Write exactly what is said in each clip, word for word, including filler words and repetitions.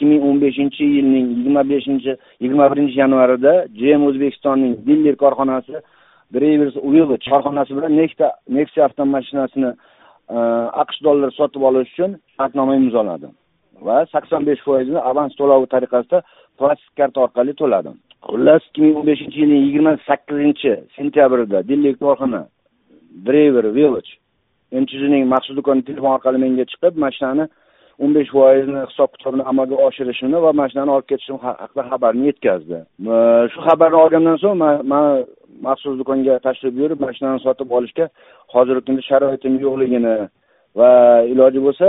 ming o'n beshinchi yilning yigirma beshinchi yigirma birinchi yanvarida G M O'zbekistonning Diller korxonasi Drivers Village korxonasi bilan Nexia Nexia avtomashinasini AQSh dollar sotib olish uchun shartnoma imzoladi va sakson besh foiz ni avans to'lovi tariqasida plastik karta orqali to'ladi. Xullas ikki ming o'n beshinchi yilning yigirma sakkizinchi sentyabrida Diller korxona Driver Village M C Z'ning maxsus do'koni telefon orqali menga chiqib, mashinani o'n besh foiz ni hisob kitobini amalga oshirishini va mashinani olib ketishim haqida xabarni yetkazdi. Shu xabarni olgandan so'ng men maxsus do'konga tashrif buyurib, mashinani sotib olishga hozirgi kunda sharoitim yo'qligini va iloji bo'lsa,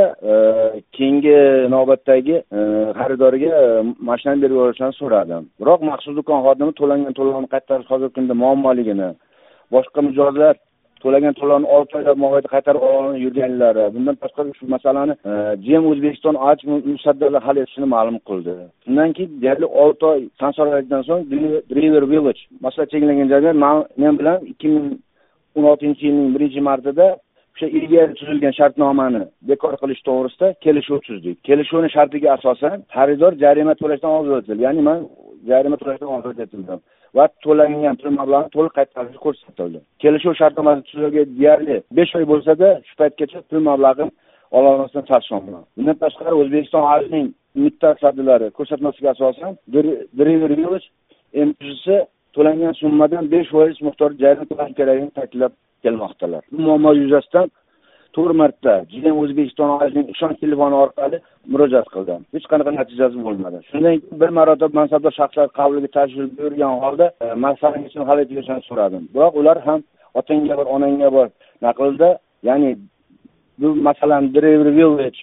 keyingi navbatdagi xaridorga mashinani berib yuborishni so'radim. Biroq maxsus do'kon xodimi to'langan to'lovni qaytarish hozirgi kunda muammoligini, boshqa mijozlar to'lagan to'lovni olti oylab mobaynida qaytarib olib yurganlari, bundan tashqari shu masalani G M O'zbekiston aj musaddalar hal etishini ma'lum qildi. Shundan keyin deyarli olti oy sansorlikdan so'ng Driver Village masala cheklangan joyda men bilan ikki ming o'n oltinchi yilning birinchi martida o'sha ilgari tuzilgan shartnomani bekor qilish to'g'risida kelishuv tuzdik. Kelishuvning shartiga asosan xaridor jarima to'lashdan ozod etildi. Ya'ni men jarima to'lashdan ozod etildim va to'langan pul mablag'ini to'liq qaytarilishi ko'rsatildi. Kelishuv shartnomasi tuzilgan deyarli besh oy bo'lsa-da, shu paytgacha pul mablag'ini ola olmasdan tashlangan. Bundan tashqari O'zbekiston ahlining mutasaddilari ko'rsatmasiga asosan Driver Village M C Z to'langan summadan besh foiz miqdorda jarima to'lash kerakligini ta'kidlab kelmoqdalar. Bu muammo yuzasidan to'rt marta G M O'zbekiston ahlining ishonch telefoni orqali murojaat qildim. Hech qanaqa natijasi bo'lmadi. Shundan keyin bir marotaba mansabdor shaxslar qabuliga tashrif buyurgan holda masalani hal etishni so'radim. Biroq ular ham otangga bir, onangga bir naqlda, ya'ni bu masalani Driver Village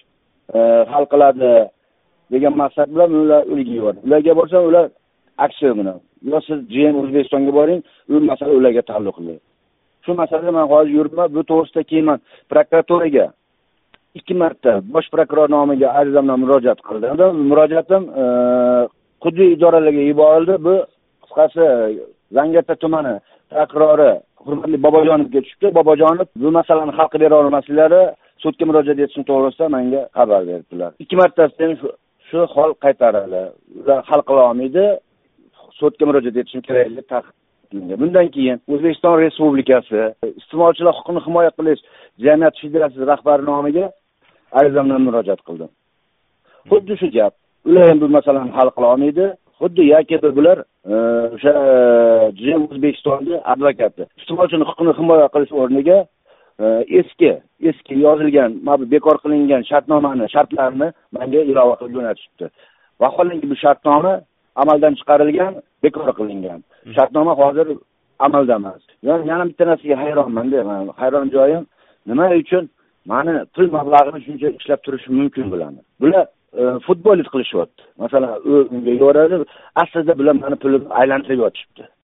hal qiladi degan maqsad bilan ular uyiga yubordi. Ularga borsam, ular aksiya bilan yo siz G M O'zbekistonga boring, u masala ularga taalluqli. Shu masalada men hozir yuribman. Bu to'g'risida keyin men prokuraturaga ikki marta bosh prokuror nomiga ariza bilan murojaat qildim. Murojaatim hududiy idoralarga yuborildi. Bu qisqasi Zangiota tumani prokurori hurmatli Bobojonovga tushdi. Bobojonov bu masalani hal qilib bera olmaslari sudga murojaat etishni to'g'risida menga xabar berdilar. Ikki martasidan shu shu hol qaytarildi. Ular hal qila olmaydi. Sudga murojaat etishim kerakligini ta'kidladi. Bundan keyin O'zbekiston Respublikasi iste'molchilar huquqini himoya qilish jamiyati federatsiyasi rahbari nomiga ariza bilan murojaat qildim. Xuddi shu gap. Ular ham bu masalani hal qila olmaydi. Xuddi yoki bular o'sha G M O'zbekistonning advokati iste'molchining huquqini himoya qilish o'rniga eski eski yozilgan, mana bekor qilingan shartnomani, shartlarini menga ilova qilib jo'natishdi. Vaholanki bu shartnoma amaldan chiqarilgan, bekor qilingan. Shartnoma hozir amalda emas. Yani yana bitta narsaga hayronman-da. Hayron joyim, nima uchun meni pul mablag'ini shuncha ishlab turishi mumkin bo'ladi. Bular futbolist qilishyapti. Masalan, u unga yoradi, aslida bular meni pulimni aylantirib yotishibdi.